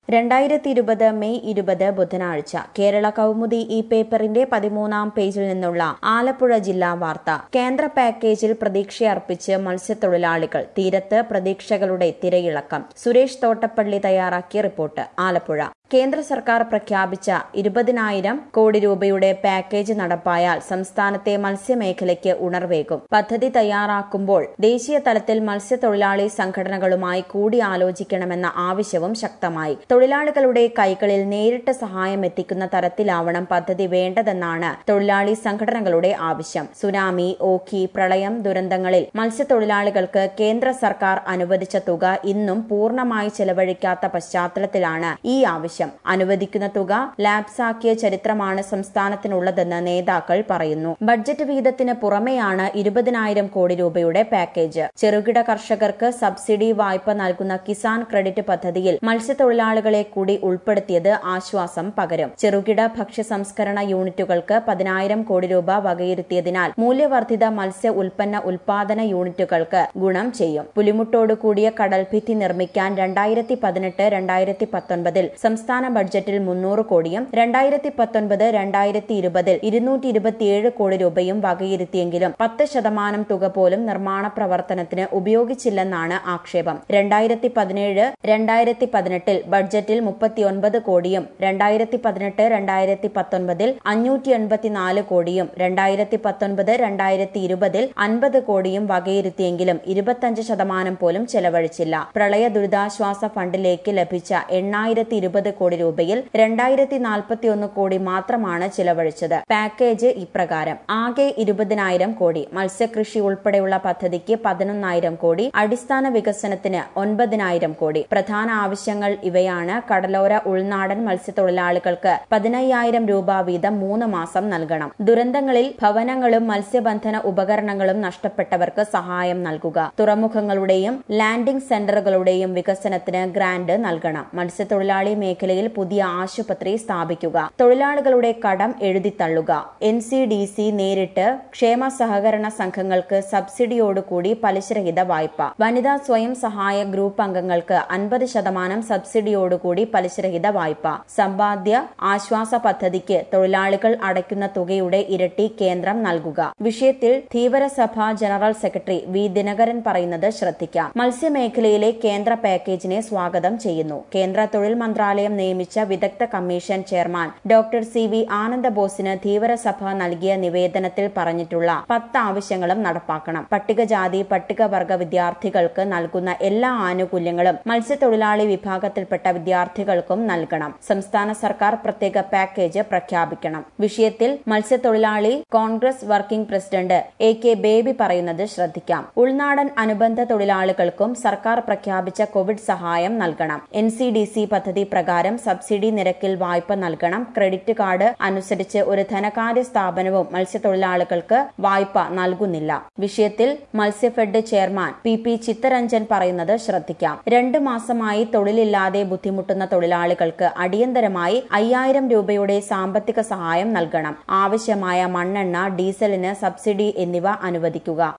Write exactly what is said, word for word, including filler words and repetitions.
രണ്ടായിരത്തി ഇരുപത് മെയ് ഇരുപത് ബുധനാഴ്ച കേരള കൗമുദി ഈ പേപ്പറിന്റെ പതിമൂന്നാം പേജിൽ നിന്നുള്ള ആലപ്പുഴ ജില്ലാ വാർത്ത. കേന്ദ്ര പാക്കേജിൽ പ്രതീക്ഷയർപ്പിച്ച് മത്സ്യത്തൊഴിലാളികൾ, തീരത്ത് പ്രതീക്ഷകളുടെ തിരയിളക്കം. സുരേഷ് തോട്ടപ്പള്ളി തയ്യാറാക്കിയ റിപ്പോർട്ട്. ആലപ്പുഴ. കേന്ദ്ര സർക്കാർ പ്രഖ്യാപിച്ച ഇരുപതിനായിരം കോടി രൂപയുടെ പാക്കേജ് നടപ്പായാൽ സംസ്ഥാനത്തെ മത്സ്യമേഖലയ്ക്ക് ഉണർവേകും. പദ്ധതി തയ്യാറാക്കുമ്പോൾ ദേശീയ തലത്തിൽ മത്സ്യത്തൊഴിലാളി സംഘടനകളുമായി കൂടിയാലോചിക്കണമെന്ന ആവശ്യവും ശക്തമായി. തൊഴിലാളികളുടെ കൈകളിൽ നേരിട്ട് സഹായം എത്തിക്കുന്ന തരത്തിലാവണം പദ്ധതി വേണ്ടതെന്നാണ് തൊഴിലാളി സംഘടനകളുടെ ആവശ്യം. സുനാമി, ഓഖി, പ്രളയം ദുരന്തങ്ങളിൽ മത്സ്യത്തൊഴിലാളികൾക്ക് കേന്ദ്ര സർക്കാർ അനുവദിച്ച തുക ഇന്നും പൂർണ്ണമായി ചെലവഴിക്കാത്ത പശ്ചാത്തലത്തിലാണ് ഈ ആവശ്യം. അനുവദിക്കുന്ന തുക ലാപ്സാക്കിയ ചരിത്രമാണ് സംസ്ഥാനത്തിനുള്ളതെന്ന് നേതാക്കൾ പറയുന്നു. ബഡ്ജറ്റ് വിഹിതത്തിന് പുറമെയാണ് ഇരുപതിനായിരം കോടി രൂപയുടെ പാക്കേജ്. ചെറുകിട കർഷകർക്ക് സബ്സിഡി വായ്പ നൽകുന്ന കിസാൻ ക്രെഡിറ്റ് പദ്ധതിയിൽ മത്സ്യത്തൊഴിലാളികളെ കൂടി ഉൾപ്പെടുത്തിയത് ആശ്വാസം പകരും. ചെറുകിട ഭക്ഷ്യ സംസ്കരണ യൂണിറ്റുകൾക്ക് പതിനായിരം കോടി രൂപ വകയിരുത്തിയതിനാൽ മൂല്യവർദ്ധിത മത്സ്യ ഉൽപ്പന്ന ഉൽപാദന യൂണിറ്റുകൾക്ക് ഗുണം ചെയ്യും. പുലിമുട്ടോട് കൂടിയ കടൽഭിത്തി നിർമ്മിക്കാൻ രണ്ടായിരത്തി പതിനെട്ട് രണ്ടായിരത്തി പത്തൊൻപതിൽ സംസ്ഥാന ബഡ്ജറ്റിൽ മുന്നൂറ് കോടിയും രണ്ടായിരത്തി പത്തൊൻപത് രണ്ടായിരത്തി ഇരുപതിൽ ഇരുന്നൂറ്റി ഇരുപത്തിയേഴ് കോടി രൂപയും വകയിരുത്തിയെങ്കിലും പത്ത് ശതമാനം തുക പോലും നിർമ്മാണ പ്രവർത്തനത്തിന് ഉപയോഗിച്ചില്ലെന്നാണ് ആക്ഷേപം. രണ്ടായിരത്തി പതിനേഴ് രണ്ടായിരത്തി പതിനെട്ടിൽ ബഡ്ജറ്റിൽ മുപ്പത്തിയൊൻപത് കോടിയും രണ്ടായിരത്തി പതിനെട്ട് രണ്ടായിരത്തി പത്തൊൻപതിൽ അഞ്ഞൂറ്റി എൺപത്തിനാല് കോടിയും രണ്ടായിരത്തി പത്തൊൻപത് രണ്ടായിരത്തി ഇരുപതിൽ അൻപത് കോടിയും വകയിരുത്തിയെങ്കിലും ഇരുപത്തിയഞ്ച് ശതമാനം പോലും ചെലവഴിച്ചില്ല. പ്രളയ ദുരിതാശ്വാസ ഫണ്ടിലേക്ക് ലഭിച്ച എണ്ണായിരത്തി ഇരുപത് കോടി രൂപയിൽ രണ്ടായിരത്തി നാൽപ്പത്തിയൊന്ന് കോടി മാത്രമാണ് ചിലവഴിച്ചത്. പാക്കേജ് ഇപ്രകാരം: ആകെ ഇരുപതിനായിരം കോടി, മത്സ്യകൃഷി ഉൾപ്പെടെയുള്ള പദ്ധതിക്ക് പതിനൊന്നായിരം കോടി, അടിസ്ഥാന വികസനത്തിന് ഒൻപതിനായിരം കോടി. പ്രധാന ആവശ്യങ്ങൾ ഇവയാണ്. കടലോര ഉൾനാടൻ മത്സ്യത്തൊഴിലാളികൾക്ക് പതിനയ്യായിരം രൂപ വീതം മൂന്ന് മാസം നൽകണം. ദുരന്തങ്ങളിൽ ഭവനങ്ങളും മത്സ്യബന്ധന ഉപകരണങ്ങളും നഷ്ടപ്പെട്ടവർക്ക് സഹായം നൽകുക. തുറമുഖങ്ങളുടെയും ലാൻഡിംഗ് സെന്ററുകളുടെയും വികസനത്തിന് ഗ്രാന്റ് നൽകണം. മത്സ്യത്തൊഴിലാളി മേഖലയിൽ പുതിയ ആശുപത്രി സ്ഥാപിക്കുക. തൊഴിലാളികളുടെ കടം എഴുതിത്തള്ളുക. എൻ സി ഡി സി നേരിട്ട് ക്ഷേമ സഹകരണ സംഘങ്ങൾക്ക് സബ്സിഡിയോടുകൂടി പലിശരഹിത വായ്പ. വനിതാ സ്വയം സഹായ ഗ്രൂപ്പ് അംഗങ്ങൾക്ക് അൻപത് ശതമാനം സബ്സിഡിയോടുകൂടി പലിശരഹിത വായ്പ. സമ്പാദ്യ ആശ്വാസ പദ്ധതിക്ക് തൊഴിലാളികൾ അടയ്ക്കുന്ന തുകയുടെ ഇരട്ടി കേന്ദ്രം നൽകുക. വിഷയത്തിൽ Dheevarasabha general secretary V Dinakaran പറയുന്നത് ശ്രദ്ധിക്കാം. മത്സ്യമേഖലയിലെ കേന്ദ്ര പാക്കേജിനെ സ്വാഗതം ചെയ്യുന്നു. കേന്ദ്ര തൊഴിൽ മന്ത്രാലയം നിയമിച്ച വിദഗ്ധ commission chairman doctor C V ആനന്ദബോസിന് ധീവരസഭ നൽകിയ നിവേദനത്തിൽ പറഞ്ഞിട്ടുള്ള പത്ത് ആവശ്യങ്ങളും നടപ്പാക്കണം. പട്ടികജാതി പട്ടികവർഗ വിദ്യാർത്ഥികൾക്ക് നൽകുന്ന എല്ലാ ആനുകൂല്യങ്ങളും മത്സ്യത്തൊഴിലാളി വിഭാഗത്തിൽപ്പെട്ട വിദ്യാർത്ഥികൾക്കും നൽകണം. സംസ്ഥാന സർക്കാർ പ്രത്യേക പാക്കേജ് പ്രഖ്യാപിക്കണം. വിഷയത്തിൽ മത്സ്യത്തൊഴിലാളി Congress working president A K Baby പറയുന്നത് ശ്രദ്ധിക്കാം. ഉൾനാടൻ അനുബന്ധ തൊഴിലാളികൾക്കും സർക്കാർ പ്രഖ്യാപിച്ച കോവിഡ് സഹായം നൽകണം. എൻ സി ഡി സി പദ്ധതി പ്രകാരം സബ്സിഡി നിരക്കിൽ വായ്പ നൽകണം. ക്രെഡിറ്റ് കാർഡ് അനുസരിച്ച് ഒരു ധനകാര്യ സ്ഥാപനവും മത്സ്യത്തൊഴിലാളികൾക്ക് വായ്പ നൽകുന്നില്ല. വിഷയത്തിൽ Matsyafed chairman P P Chittaranjan പറയുന്നത് ശ്രദ്ധിക്കാം. രണ്ട് മാസമായി തൊഴിലില്ലാതെ ബുദ്ധിമുട്ടുന്ന തൊഴിലാളികൾക്ക് അടിയന്തരമായി അയ്യായിരം രൂപയുടെ സാമ്പത്തിക സഹായം നൽകണം. ആവശ്യമായ മണ്ണെണ്ണ, ഡീസലിന് സബ്സിഡി എന്നിവ അനുവദിക്കുക.